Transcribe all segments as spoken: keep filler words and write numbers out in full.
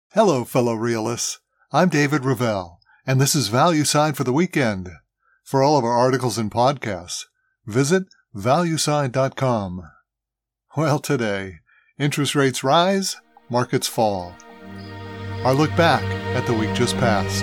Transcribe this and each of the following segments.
Hello, fellow realists. I'm David Ravel, and this is Value Sign for the weekend. For all of our articles and podcasts, visit value sign dot com. Well, today, interest rates rise, markets fall. Our look back at the week just passed.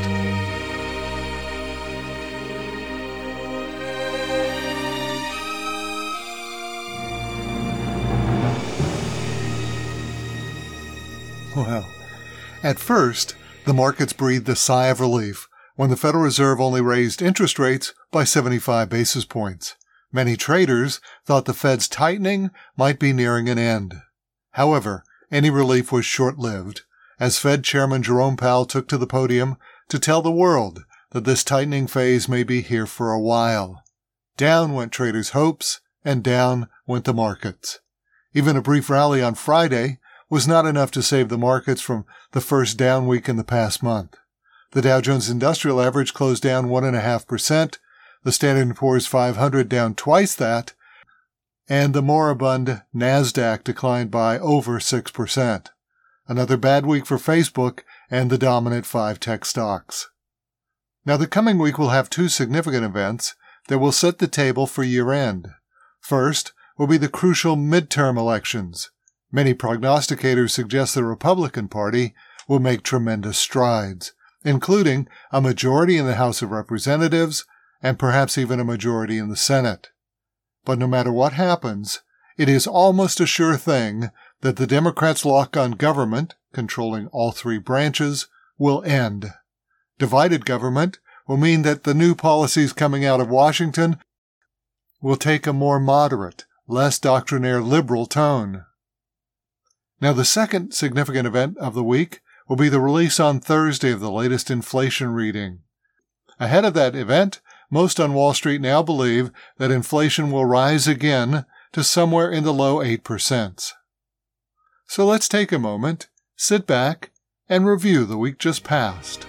Well, at first, the markets breathed a sigh of relief when the Federal Reserve only raised interest rates by seventy-five basis points. Many traders thought the Fed's tightening might be nearing an end. However, any relief was short-lived, as Fed Chairman Jerome Powell took to the podium to tell the world that this tightening phase may be here for a while. Down went traders' hopes, and down went the markets. Even a brief rally on Friday was not enough to save the markets from the first down week in the past month. The Dow Jones Industrial Average closed down one point five percent, the Standard and Poor's five hundred down twice that, and the moribund NASDAQ declined by over six percent. Another bad week for Facebook and the dominant five tech stocks. Now, the coming week will have two significant events that will set the table for year-end. First will be the crucial midterm elections. Many prognosticators suggest the Republican Party will make tremendous strides, including a majority in the House of Representatives and perhaps even a majority in the Senate. But no matter what happens, it is almost a sure thing that the Democrats' lock on government, controlling all three branches, will end. Divided government will mean that the new policies coming out of Washington will take a more moderate, less doctrinaire liberal tone. Now, the second significant event of the week will be the release on Thursday of the latest inflation reading. Ahead of that event, most on Wall Street now believe that inflation will rise again to somewhere in the low eight percent. So let's take a moment, sit back, and review the week just passed.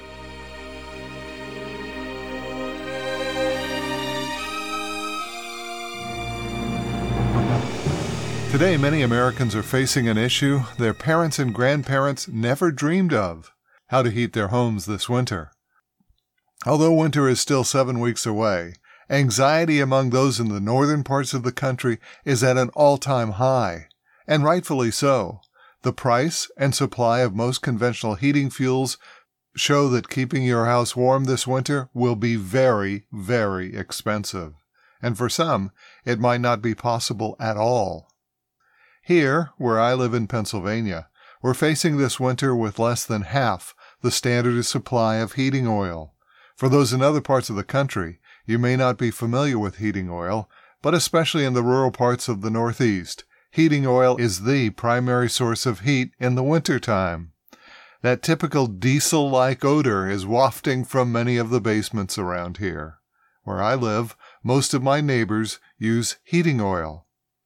Today, many Americans are facing an issue their parents and grandparents never dreamed of: how to heat their homes this winter. Although winter is still seven weeks away, anxiety among those in the northern parts of the country is at an all-time high, and rightfully so. The price and supply of most conventional heating fuels show that keeping your house warm this winter will be very, very expensive, and for some, it might not be possible at all. Here, where I live in Pennsylvania, we're facing this winter with less than half the standard supply of heating oil. For those in other parts of the country, you may not be familiar with heating oil, but especially in the rural parts of the Northeast, heating oil is the primary source of heat in the wintertime. That typical diesel-like odor is wafting from many of the basements around here. Where I live, most of my neighbors use heating oil.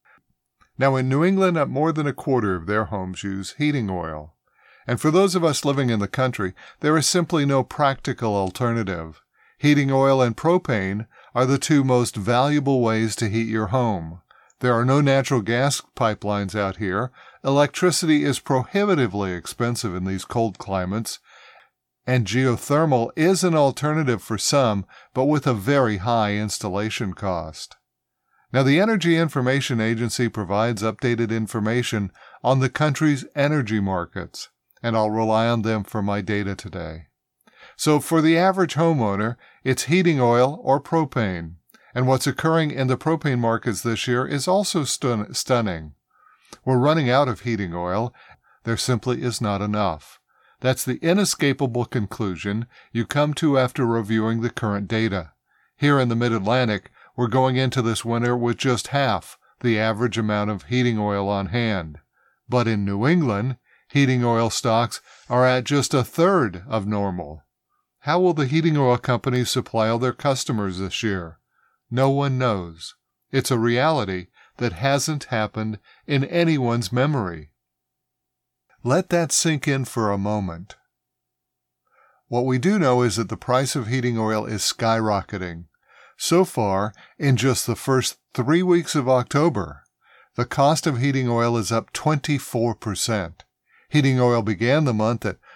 Now, in New England, more than a quarter of their homes use heating oil. And for those of us living in the country, there is simply no practical alternative. Heating oil and propane are the two most valuable ways to heat your home. There are no natural gas pipelines out here. Electricity is prohibitively expensive in these cold climates, and geothermal is an alternative for some, but with a very high installation cost. Now, the Energy Information Agency provides updated information on the country's energy markets, and I'll rely on them for my data today. So for the average homeowner, it's heating oil or propane, and what's occurring in the propane markets this year is also stun- stunning. We're running out of heating oil. There simply is not enough. That's the inescapable conclusion you come to after reviewing the current data. Here in the Mid-Atlantic, we're going into this winter with just half the average amount of heating oil on hand. But in New England, heating oil stocks are at just a third of normal. How will the heating oil companies supply all their customers this year? No one knows. It's a reality that hasn't happened in anyone's memory. Let that sink in for a moment. What we do know is that the price of heating oil is skyrocketing. So far, in just the first three weeks of October, the cost of heating oil is up twenty-four percent. Heating oil began the month at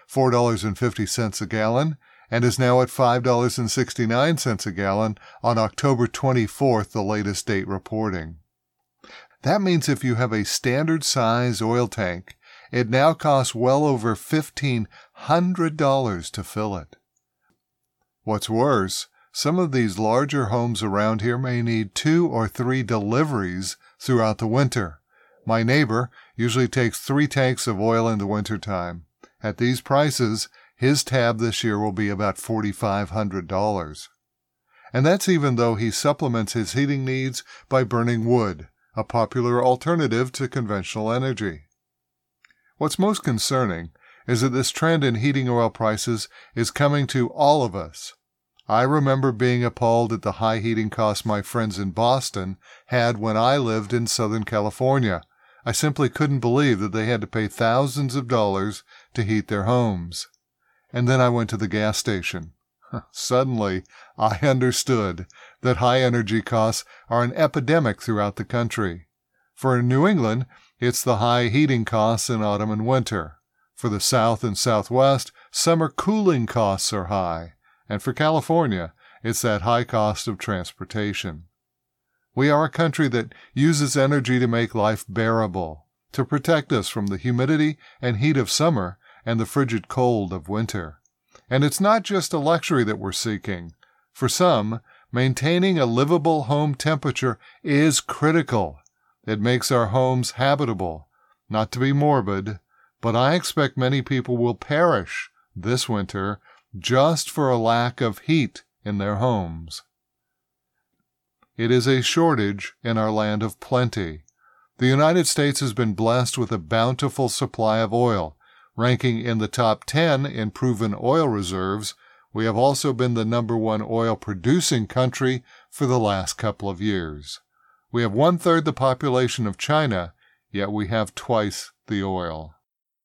four dollars and fifty cents a gallon and is now at five dollars and sixty-nine cents a gallon on October twenty-fourth, the latest date reporting. That means if you have a standard size oil tank, it now costs well over fifteen hundred dollars to fill it. What's worse, some of these larger homes around here may need two or three deliveries throughout the winter. My neighbor usually takes three tanks of oil in the wintertime. At these prices, his tab this year will be about four thousand five hundred dollars. And that's even though he supplements his heating needs by burning wood, a popular alternative to conventional energy. What's most concerning is that this trend in heating oil prices is coming to all of us. I remember being appalled at the high heating costs my friends in Boston had when I lived in Southern California. I simply couldn't believe that they had to pay thousands of dollars to heat their homes. And then I went to the gas station. Suddenly, I understood that high energy costs are an epidemic throughout the country. For in New England, it's the high heating costs in autumn and winter. For the South and Southwest, summer cooling costs are high. And for California, it's that high cost of transportation. We are a country that uses energy to make life bearable, to protect us from the humidity and heat of summer and the frigid cold of winter. And it's not just a luxury that we're seeking. For some, maintaining a livable home temperature is critical. It makes our homes habitable. Not to be morbid, but I expect many people will perish this winter just for a lack of heat in their homes. It is a shortage in our land of plenty. The United States has been blessed with a bountiful supply of oil. Ranking in the top ten in proven oil reserves, we have also been the number one oil-producing country for the last couple of years. We have one-third the population of China, yet we have twice the oil.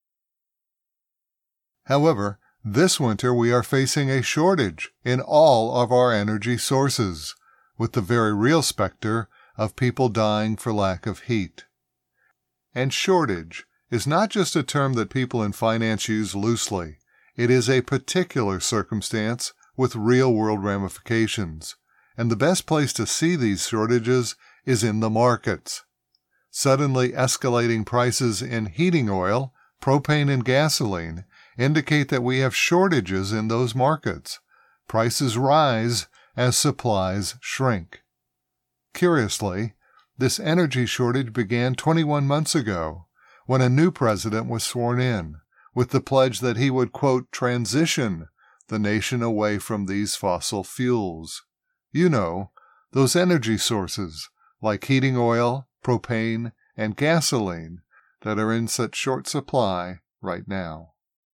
However, this winter we are facing a shortage in all of our energy sources, with the very real specter of people dying for lack of heat. And shortage is not just a term that people in finance use loosely. It is a particular circumstance with real-world ramifications, and the best place to see these shortages is in the markets. Suddenly escalating prices in heating oil, propane, and gasoline indicate that we have shortages in those markets. Prices rise as supplies shrink. Curiously, this energy shortage began twenty-one months ago, when a new president was sworn in, with the pledge that he would, quote, transition the nation away from these fossil fuels. You know, those energy sources like heating oil, propane, and gasoline that are in such short supply right now.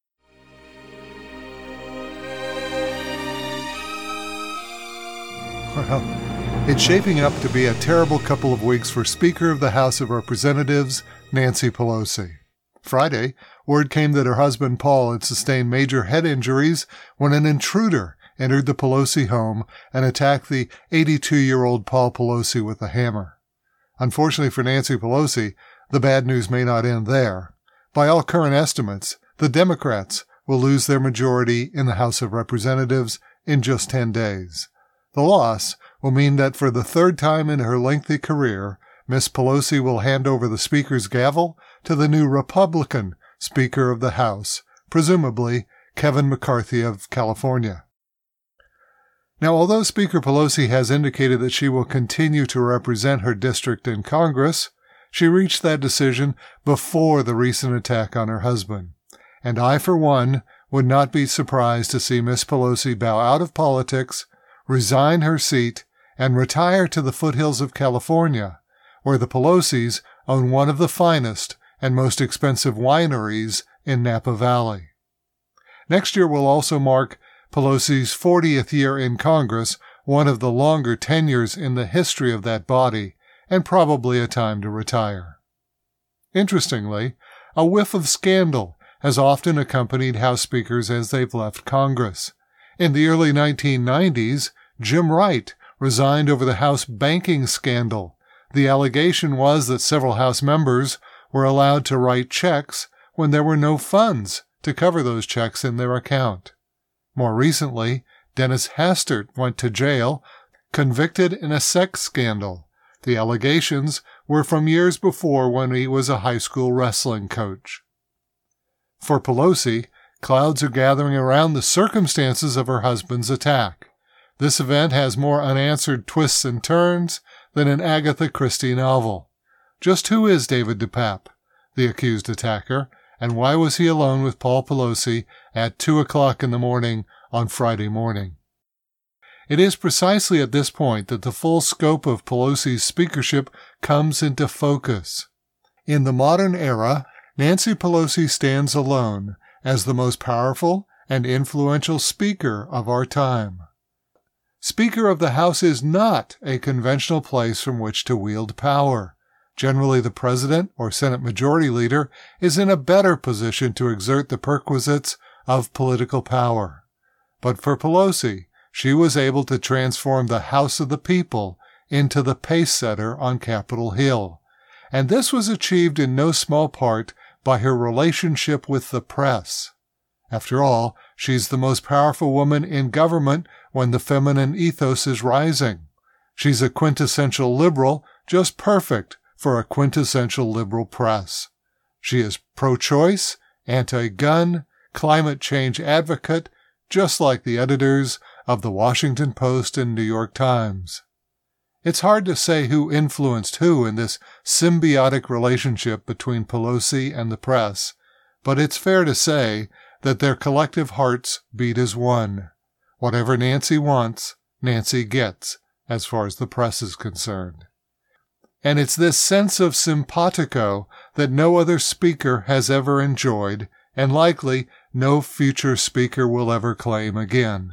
Well, it's shaping up to be a terrible couple of weeks for Speaker of the House of Representatives, Nancy Pelosi. Friday, word came that her husband Paul had sustained major head injuries when an intruder entered the Pelosi home and attacked the eighty-two-year-old Paul Pelosi with a hammer. Unfortunately for Nancy Pelosi, the bad news may not end there. By all current estimates, the Democrats will lose their majority in the House of Representatives in just ten days. The loss will mean that for the third time in her lengthy career, Miss Pelosi will hand over the Speaker's gavel to the new Republican Speaker of the House, presumably Kevin McCarthy of California. Now, although Speaker Pelosi has indicated that she will continue to represent her district in Congress, she reached that decision before the recent attack on her husband. And I, for one, would not be surprised to see Miss Pelosi bow out of politics, resign her seat, and retire to the foothills of California, where the Pelosis own one of the finest and most expensive wineries in Napa Valley. Next year will also mark Pelosi's fortieth year in Congress, one of the longer tenures in the history of that body, and probably a time to retire. Interestingly, a whiff of scandal has often accompanied House speakers as they've left Congress. In the early nineteen nineties, Jim Wright resigned over the House banking scandal. The allegation was that several House members were allowed to write checks when there were no funds to cover those checks in their account. More recently, Dennis Hastert went to jail, convicted in a sex scandal. The allegations were from years before when he was a high school wrestling coach. For Pelosi, clouds are gathering around the circumstances of her husband's attack. This event has more unanswered twists and turns than an Agatha Christie novel. Just who is David DePape, the accused attacker, and why was he alone with Paul Pelosi at two o'clock in the morning on Friday morning? It is precisely at this point that the full scope of Pelosi's speakership comes into focus. In the modern era, Nancy Pelosi stands alone as the most powerful and influential speaker of our time. Speaker of the House is not a conventional place from which to wield power. Generally, the President or Senate Majority Leader is in a better position to exert the perquisites of political power. But for Pelosi, she was able to transform the House of the People into the pace-setter on Capitol Hill. And this was achieved in no small part by her relationship with the press. After all, she's the most powerful woman in government when the feminine ethos is rising. She's a quintessential liberal, just perfect for a quintessential liberal press. She is pro-choice, anti-gun, climate change advocate, just like the editors of the Washington Post and New York Times. It's hard to say who influenced who in this symbiotic relationship between Pelosi and the press, but it's fair to say that their collective hearts beat as one. Whatever Nancy wants, Nancy gets, as far as the press is concerned. And it's this sense of simpatico that no other speaker has ever enjoyed, and likely no future speaker will ever claim again.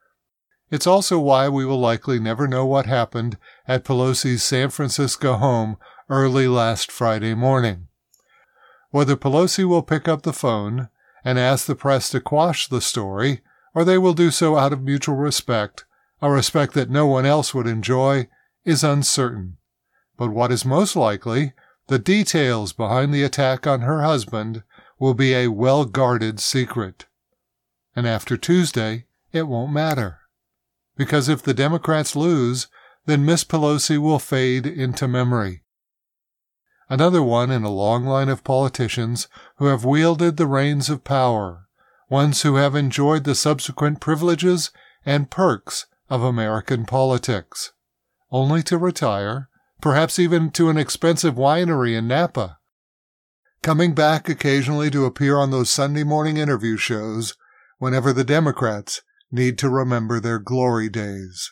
It's also why we will likely never know what happened at Pelosi's San Francisco home early last Friday morning. Whether Pelosi will pick up the phone and ask the press to quash the story, or they will do so out of mutual respect, a respect that no one else would enjoy, is uncertain. But what is most likely, the details behind the attack on her husband will be a well-guarded secret. And after Tuesday, it won't matter. Because if the Democrats lose, then Miss Pelosi will fade into memory. Another one in a long line of politicians who have wielded the reins of power, ones who have enjoyed the subsequent privileges and perks of American politics, only to retire, perhaps even to an expensive winery in Napa, coming back occasionally to appear on those Sunday morning interview shows whenever the Democrats need to remember their glory days.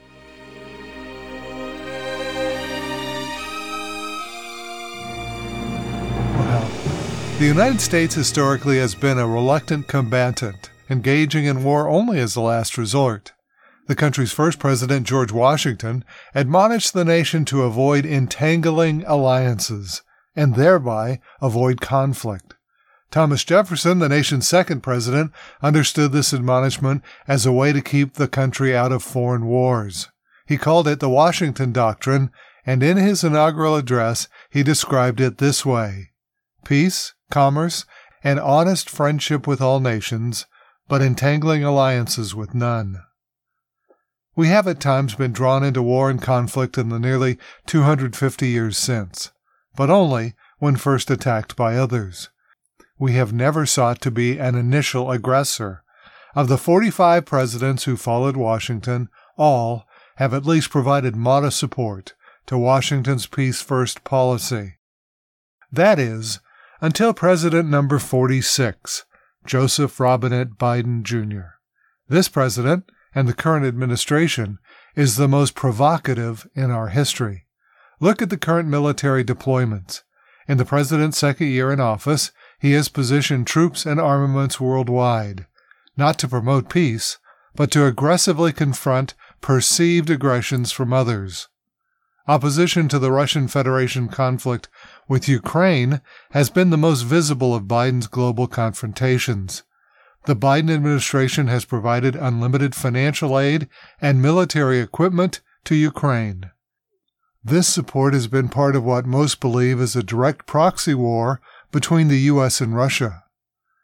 Well, the United States historically has been a reluctant combatant, engaging in war only as a last resort. The country's first president, George Washington, admonished the nation to avoid entangling alliances, and thereby avoid conflict. Thomas Jefferson, the nation's second president, understood this admonishment as a way to keep the country out of foreign wars. He called it the Washington Doctrine, and in his inaugural address he described it this way: peace, commerce, and honest friendship with all nations, but entangling alliances with none. We have at times been drawn into war and conflict in the nearly two hundred fifty years since, but only when first attacked by others. We have never sought to be an initial aggressor. Of the forty-five presidents who followed Washington, all have at least provided modest support to Washington's peace-first policy. That is, until President number forty-six, Joseph Robinette Biden Junior This president, and the current administration, is the most provocative in our history. Look at the current military deployments. In the president's second year in office, he has positioned troops and armaments worldwide, not to promote peace, but to aggressively confront perceived aggressions from others. Opposition to the Russian Federation conflict with Ukraine has been the most visible of Biden's global confrontations. The Biden administration has provided unlimited financial aid and military equipment to Ukraine. This support has been part of what most believe is a direct proxy war between the U S and Russia.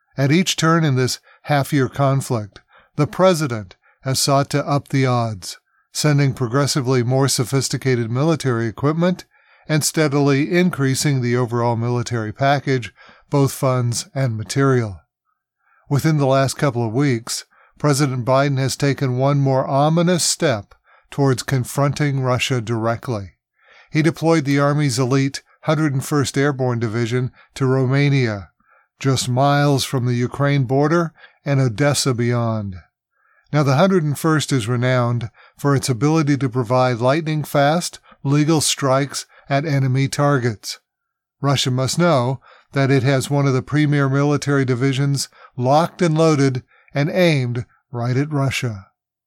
At each turn in this half-year conflict, the president has sought to up the odds, sending progressively more sophisticated military equipment and steadily increasing the overall military package, both funds and material. Within the last couple of weeks, President Biden has taken one more ominous step towards confronting Russia directly. He deployed the Army's elite one hundred first Airborne Division to Romania, just miles from the Ukraine border and Odessa beyond. Now, the one hundred first is renowned for its ability to provide lightning-fast, legal strikes at enemy targets. Russia must know that it has one of the premier military divisions locked and loaded and aimed right at Russia.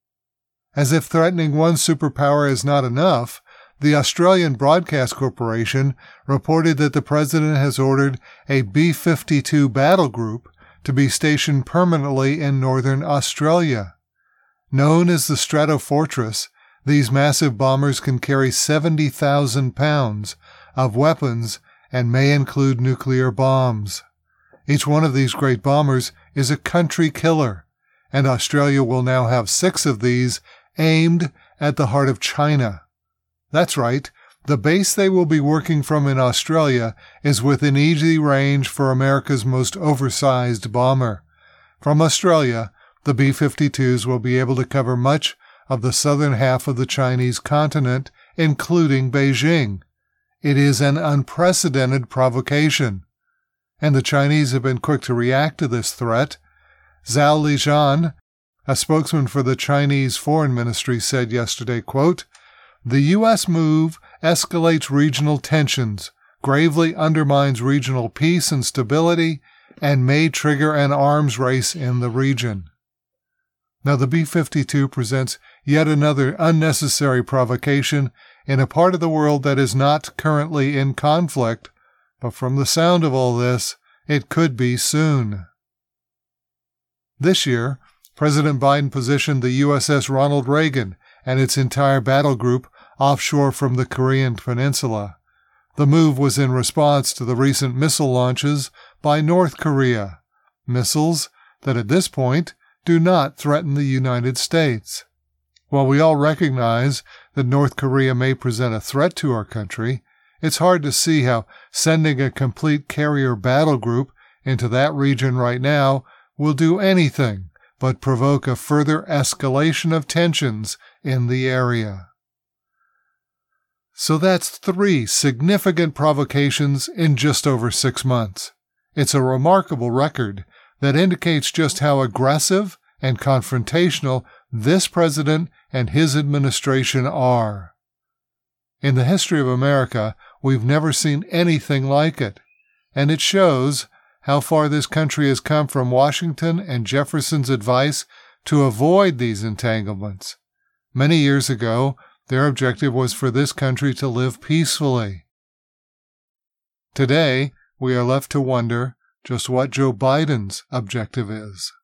As if threatening one superpower is not enough, the Australian Broadcast Corporation reported that the president has ordered a B fifty-two battle group to be stationed permanently in northern Australia. Known as the Stratofortress, these massive bombers can carry seventy thousand pounds of weapons and may include nuclear bombs. Each one of these great bombers is a country killer, and Australia will now have six of these aimed at the heart of China. That's right, the base they will be working from in Australia is within easy range for America's most oversized bomber. From Australia, the B fifty-twos will be able to cover much of the southern half of the Chinese continent, including Beijing. It is an unprecedented provocation, and the Chinese have been quick to react to this threat. Zhao Lijian, a spokesman for the Chinese Foreign Ministry, said yesterday, quote, "The U S move escalates regional tensions, gravely undermines regional peace and stability, and may trigger an arms race in the region." Now, the B fifty-two presents yet another unnecessary provocation in a part of the world that is not currently in conflict, but from the sound of all this, it could be soon. This year, President Biden positioned the U S S Ronald Reagan and its entire battle group offshore from the Korean Peninsula. The move was in response to the recent missile launches by North Korea, missiles that at this point do not threaten the United States. While we all recognize that North Korea may present a threat to our country, it's hard to see how sending a complete carrier battle group into that region right now will do anything but provoke a further escalation of tensions in the area. So that's three significant provocations in just over six months. It's a remarkable record that indicates just how aggressive and confrontational this president and his administration are. In the history of America, we've never seen anything like it, and it shows how far this country has come from Washington and Jefferson's advice to avoid these entanglements. Many years ago, their objective was for this country to live peacefully. Today, we are left to wonder just what Joe Biden's objective is.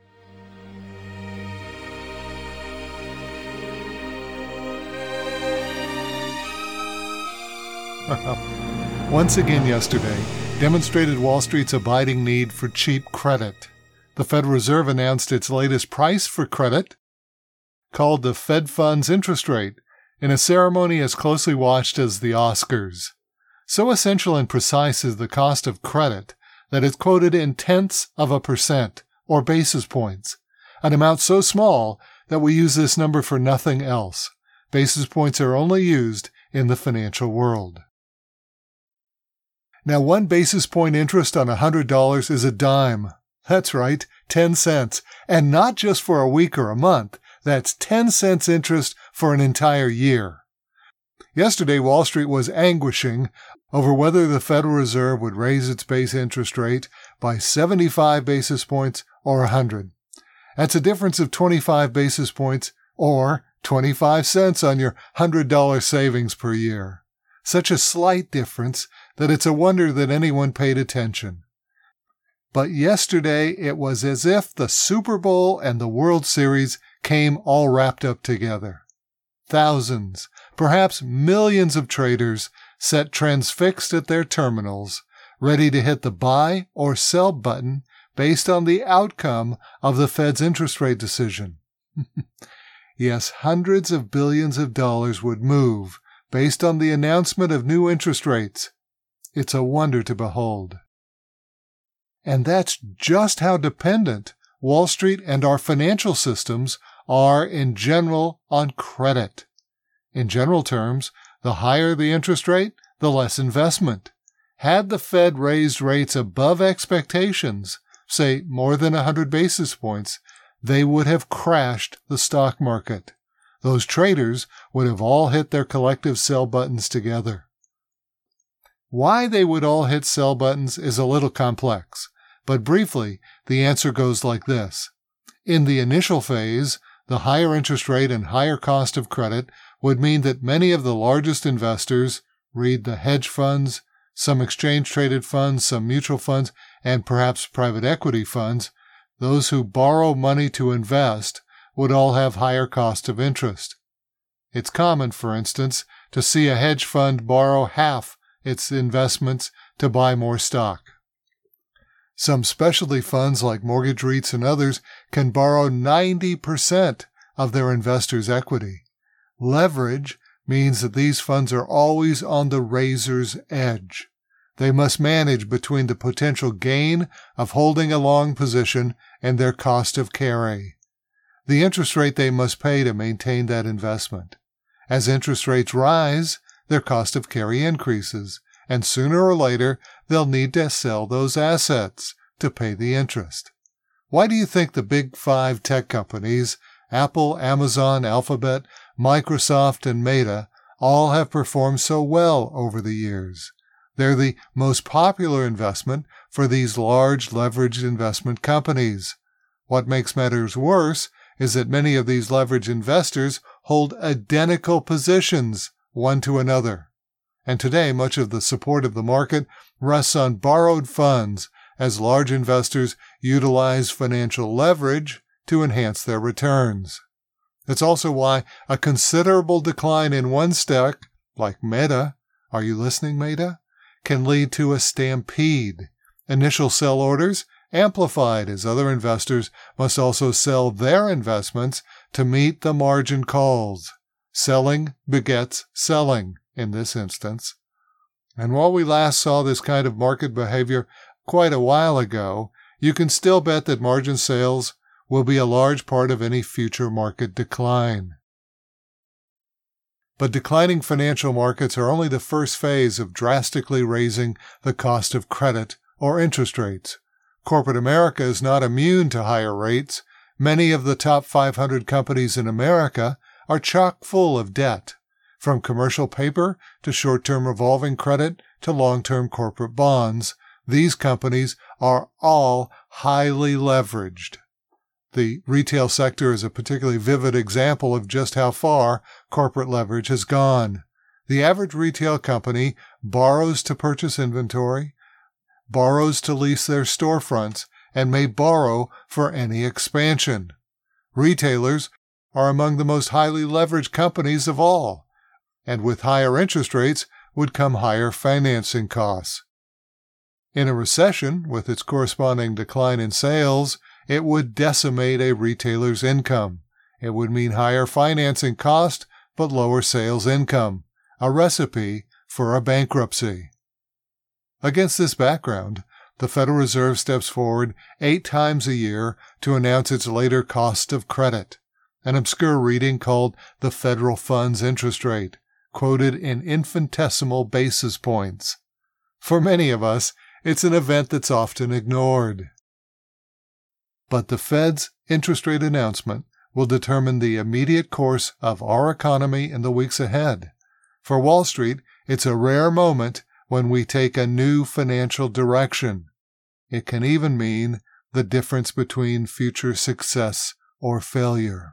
Once again yesterday, demonstrated Wall Street's abiding need for cheap credit. The Federal Reserve announced its latest price for credit, called the Fed Funds interest rate, in a ceremony as closely watched as the Oscars. So essential and precise is the cost of credit that it's quoted in tenths of a percent, or basis points, an amount so small that we use this number for nothing else. Basis points are only used in the financial world. Now, one basis point interest on one hundred dollars is a dime. That's right, ten cents. And not just for a week or a month. That's ten cents interest for an entire year. Yesterday, Wall Street was anguishing over whether the Federal Reserve would raise its base interest rate by seventy-five basis points or one hundred. That's a difference of twenty-five basis points or twenty-five cents on your one hundred dollars savings per year. Such a slight difference that it's a wonder that anyone paid attention. But yesterday, it was as if the Super Bowl and the World Series came all wrapped up together. Thousands, perhaps millions of traders sat transfixed at their terminals, ready to hit the buy or sell button based on the outcome of the Fed's interest rate decision. Yes, hundreds of billions of dollars would move based on the announcement of new interest rates. It's a wonder to behold. And that's just how dependent Wall Street and our financial systems are in general on credit. In general terms, the higher the interest rate, the less investment. Had the Fed raised rates above expectations, say more than one hundred basis points, they would have crashed the stock market. Those traders would have all hit their collective sell buttons together. Why they would all hit sell buttons is a little complex, but briefly, the answer goes like this. In the initial phase, the higher interest rate and higher cost of credit would mean that many of the largest investors, read the hedge funds, some exchange-traded funds, some mutual funds, and perhaps private equity funds, those who borrow money to invest would all have higher cost of interest. It's common, for instance, to see a hedge fund borrow half its investments to buy more stock. Some specialty funds like mortgage REITs and others can borrow ninety percent of their investors' equity. Leverage means that these funds are always on the razor's edge. They must manage between the potential gain of holding a long position and their cost of carry, the interest rate they must pay to maintain that investment. As interest rates rise, their cost of carry increases, and sooner or later they'll need to sell those assets to pay the interest. Why do you think the big five tech companies, Apple, Amazon, Alphabet, Microsoft, and Meta, all have performed so well over the years? They're the most popular investment for these large leveraged investment companies. What makes matters worse is that many of these leveraged investors hold identical positions one to another. And today, much of the support of the market rests on borrowed funds as large investors utilize financial leverage to enhance their returns. That's also why a considerable decline in one stock, like Meta, are you listening, Meta, can lead to a stampede. Initial sell orders amplified as other investors must also sell their investments to meet the margin calls. Selling begets selling in this instance. And while we last saw this kind of market behavior quite a while ago, you can still bet that margin sales will be a large part of any future market decline. But declining financial markets are only the first phase of drastically raising the cost of credit or interest rates. Corporate America is not immune to higher rates. Many of the top five hundred companies in America are chock full of debt, from commercial paper to short-term revolving credit to long-term corporate bonds. These companies are all highly leveraged. The retail sector is a particularly vivid example of just how far corporate leverage has gone. The average retail company borrows to purchase inventory, borrows to lease their storefronts, and may borrow for any expansion. Retailers are among the most highly leveraged companies of all, and with higher interest rates would come higher financing costs. In a recession, with its corresponding decline in sales, it would decimate a retailer's income. It would mean higher financing cost, but lower sales income, a recipe for a bankruptcy. Against this background, the Federal Reserve steps forward eight times a year to announce its later cost of credit, an obscure reading called the federal funds interest rate, quoted in infinitesimal basis points. For many of us, it's an event that's often ignored. But the Fed's interest rate announcement will determine the immediate course of our economy in the weeks ahead. For Wall Street, it's a rare moment when we take a new financial direction. It can even mean the difference between future success or failure.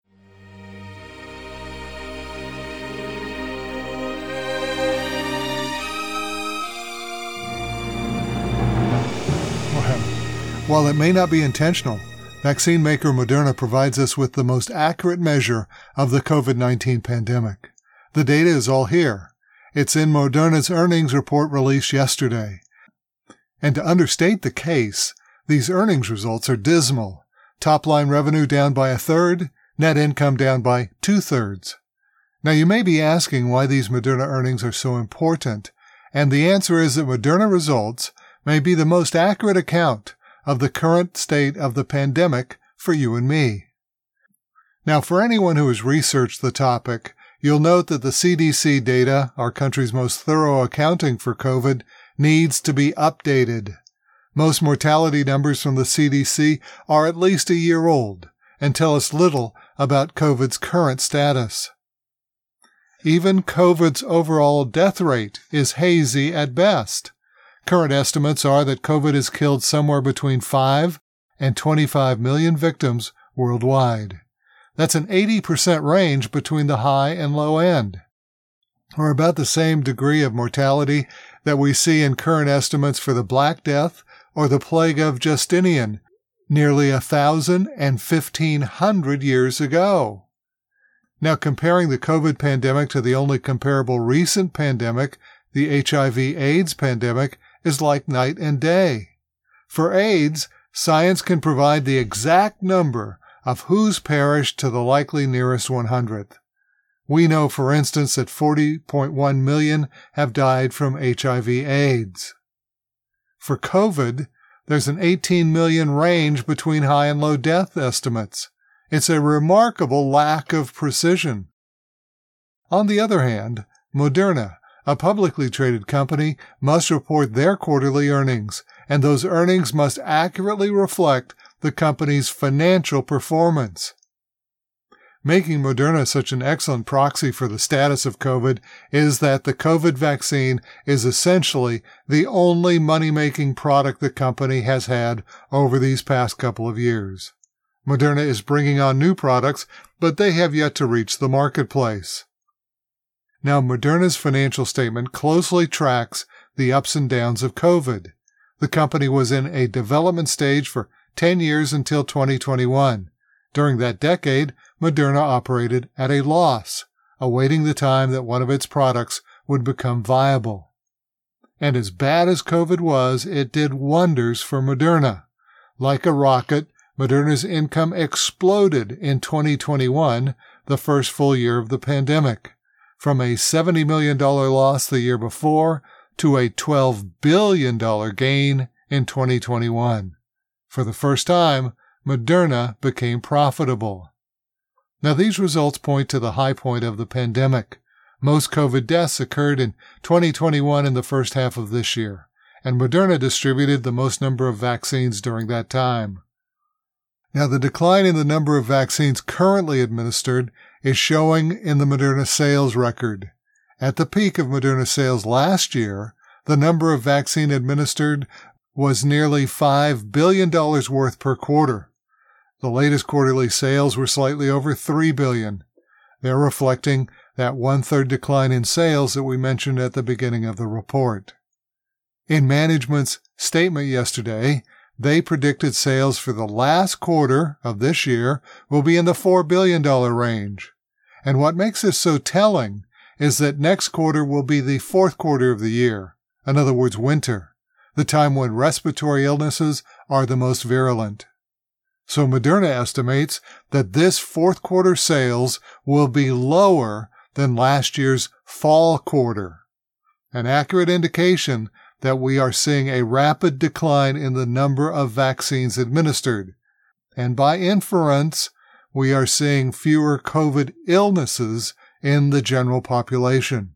While it may not be intentional, vaccine maker Moderna provides us with the most accurate measure of the covid nineteen pandemic. The data is all here. It's in Moderna's earnings report released yesterday. And to understate the case, These earnings results are dismal. Top-line revenue down by a third, net income down by two-thirds. Now, you may be asking why these Moderna earnings are so important, and the answer is that Moderna results may be the most accurate account of the current state of the pandemic for you and me. Now, for anyone who has researched the topic, you'll note that the C D C data, our country's most thorough accounting for COVID, needs to be updated. Most mortality numbers from the C D C are at least a year old and tell us little about COVID's current status. Even COVID's overall death rate is hazy at best. Current estimates are that COVID has killed somewhere between five and twenty-five million victims worldwide. That's an eighty percent range between the high and low end, or about the same degree of mortality that we see in current estimates for the Black Death or the plague of Justinian, nearly a thousand and fifteen hundred years ago. Now, comparing the COVID pandemic to the only comparable recent pandemic, the H I V AIDS pandemic, is like night and day. For AIDS, science can provide the exact number of who's perished to the likely nearest one hundredth. We know, for instance, that forty point one million have died from H I V AIDS. For COVID, there's an eighteen million range between high and low death estimates. It's a remarkable lack of precision. On the other hand, Moderna, a publicly traded company, must report their quarterly earnings, and those earnings must accurately reflect the company's financial performance. Making Moderna such an excellent proxy for the status of COVID is that the COVID vaccine is essentially the only money-making product the company has had over these past couple of years. Moderna is bringing on new products, but they have yet to reach the marketplace. Now, Moderna's financial statement closely tracks the ups and downs of COVID. The company was in a development stage for ten years until twenty twenty-one. During that decade, Moderna operated at a loss, awaiting the time that one of its products would become viable. And as bad as COVID was, it did wonders for Moderna. Like a rocket, Moderna's income exploded in twenty twenty-one, the first full year of the pandemic, from a seventy million dollars loss the year before to a twelve billion dollars gain in twenty twenty-one. For the first time, Moderna became profitable. Now, these results point to the high point of the pandemic. Most COVID deaths occurred in twenty twenty-one and the first half of this year, and Moderna distributed the most number of vaccines during that time. Now, the decline in the number of vaccines currently administered is showing in the Moderna sales record. At the peak of Moderna sales last year, the number of vaccine administered was nearly five billion dollars worth per quarter. The latest quarterly sales were slightly over three billion dollars. They're reflecting that one-third decline in sales that we mentioned at the beginning of the report. In management's statement yesterday, they predicted sales for the last quarter of this year will be in the four billion dollars range. And what makes this so telling is that next quarter will be the fourth quarter of the year, in other words, winter, the time when respiratory illnesses are the most virulent. So Moderna estimates that this fourth quarter sales will be lower than last year's fall quarter, an accurate indication that we are seeing a rapid decline in the number of vaccines administered, and by inference, we are seeing fewer COVID illnesses in the general population.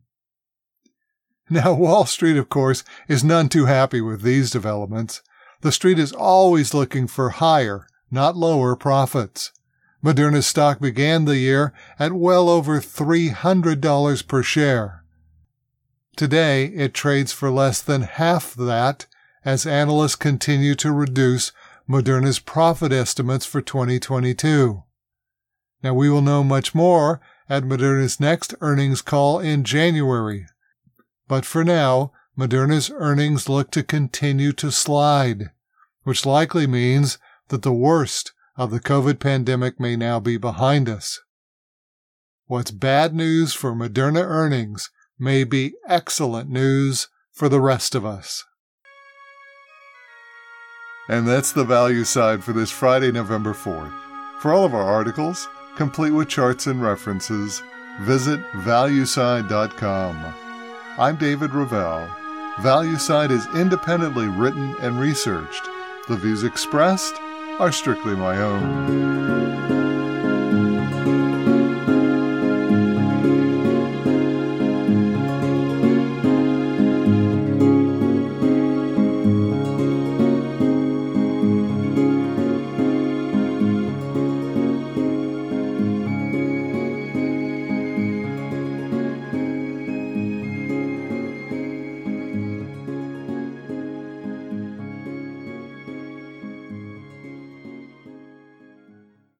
Now, Wall Street, of course, is none too happy with these developments. The Street is always looking for higher, not lower, profits. Moderna's stock began the year at well over three hundred dollars per share. Today, it trades for less than half that as analysts continue to reduce Moderna's profit estimates for twenty twenty-two. Now, we will know much more at Moderna's next earnings call in January. But for now, Moderna's earnings look to continue to slide, which likely means that the worst of the COVID pandemic may now be behind us. What's bad news for Moderna earnings may be excellent news for the rest of us. And that's the value side for this Friday, November fourth. For all of our articles, complete with charts and references, visit valueside dot com. I'm David Ravel. ValueSide is independently written and researched. The views expressed are strictly my own.